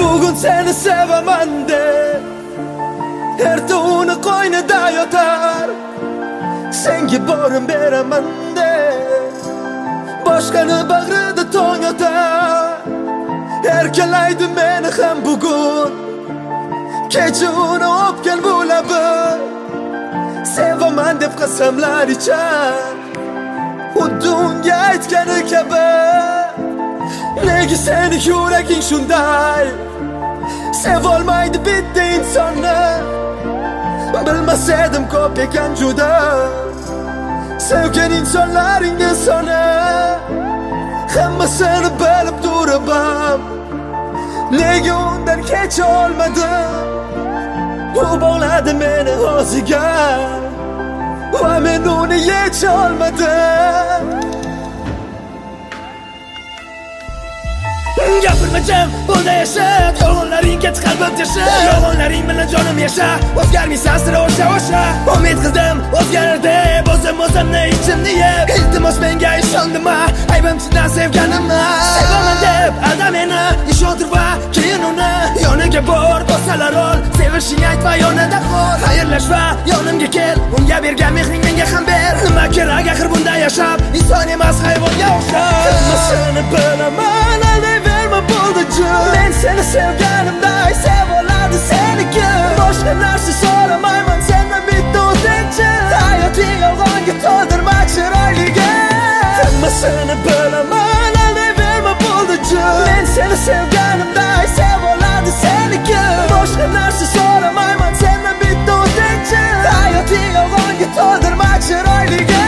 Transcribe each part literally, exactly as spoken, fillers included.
Bugun seni sevaman deb erta uni qo'ynida yotar, senga borim beraman deb boshqani bag'rida tong yotar. Erkalaydi meni ham bugun, kecha uni o'pgan bu labi, sevaman deb qasamlar ichar, xuddi unga aytgani kabi. Nega seni yuraging shunday sevolmaydi bitta insonni? Bilmas edim ko'p ekan juda sevgan insonlaringni soni. Hammasini bilib turib ham nega undan kecha olmadim? U bog'ladi meni o'ziga va men uni yecha olmadim. Gapirmacham bunda yasha, yolg'onlaring ketdi qalbim teshib, yolg'onlaring bilan jonim yasha, o'zgarmaysan sira o'sha o'sha. Umid qildim o'zgarar deb, o'zim o'zimni ichimni yeb, iltimos menga ishondima, aybim chindan sevganimni. Sevaman deb alda meni, ishontir va keyin uni yoniga bor, do'stlar ol, sevishing aytma yonida qol. Xayrlashma, yonimga kel, unga bergan mehring menga ham ber. Nima kerak axir bunda yashab, inson emas hayvonga o'xshab. Hammasini bilaman, aldayverma bo'ldi jin. Men seni sevganimday sevoladi seniki. Boshqa narsa so'ramayman sendan bitta o'zingchi. Hayoting yolg'onga to'ldirma chiroyliga. Hammasini bilaman, aldayverma bo'ldi jin. Men seni sevganimday sevoladi seniki. Boshqa narsa so'ramayman sendan bitta o'zingchi. Hayoting yolg'onga to'ldirma chiroyliga.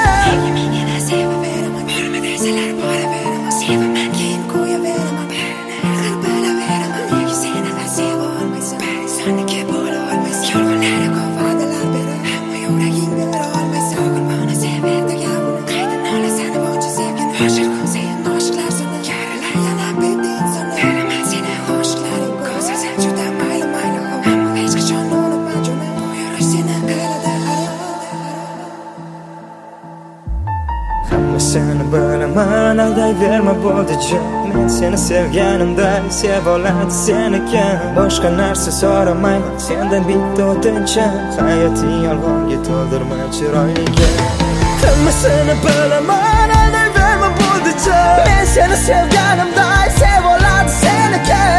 Seni bilaman, aldayverma bo'ldi jin. Men seni sevganimday sevoladi seniki. Boshqa narsa so'ramayman sendan bitta o'tinchi. Hayoting yolg'onga to'ldirma chiroyliga. Hammasini bilaman, aldayverma bo'ldi jin. Men seni sevganimday sevoladi seniki.